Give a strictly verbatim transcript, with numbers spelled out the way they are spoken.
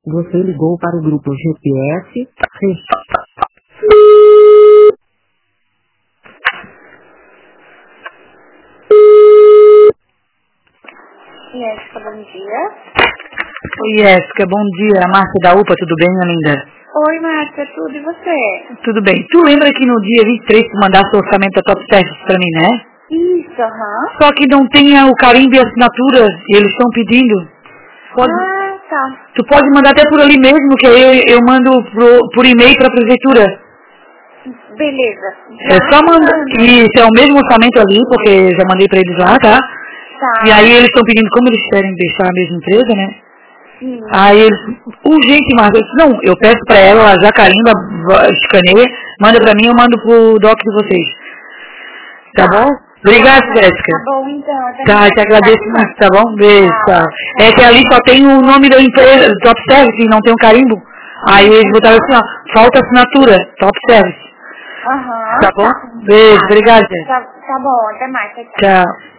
Você ligou para o grupo G P S. Jéssica, bom dia. Oi, Jéssica, bom dia. A Márcia da U P A, tudo bem, minha linda? Oi, Márcia, tudo e você? Tudo bem. Tu lembra que no dia vinte e três tu mandaste o orçamento da Top Service pra mim, né? Isso, aham. Uhum. Só que não tem o carimbo e a assinatura, e eles estão pedindo. Pode... Ah, tá. Tu pode mandar até por ali mesmo, que aí eu, eu mando pro, por e-mail pra prefeitura. Beleza. Já é só mandar. Isso, é o mesmo orçamento ali, porque já mandei pra eles lá, tá? Tá. E aí eles estão pedindo, como eles querem deixar a mesma empresa, né? Sim. Aí eles, urgente, Marcos. Eu disse, não, eu peço pra ela, ela já carimba, escaneia, manda pra mim, eu mando pro doc de vocês. Tá, tá bom? Obrigada, tá, Jéssica. Tá bom, então. Até Tá, te agradeço muito, tá bom? Beijo, tá. Tá. É que ali só tem o nome da empresa, Top Service, e não tem um carimbo. Aí eles botaram assim, ó, falta assinatura, Top Service. Aham. Tá bom? Tá. Beijo, Tá. obrigada, Jéssica. Tá, tá bom, até mais. Tchau. Tchau.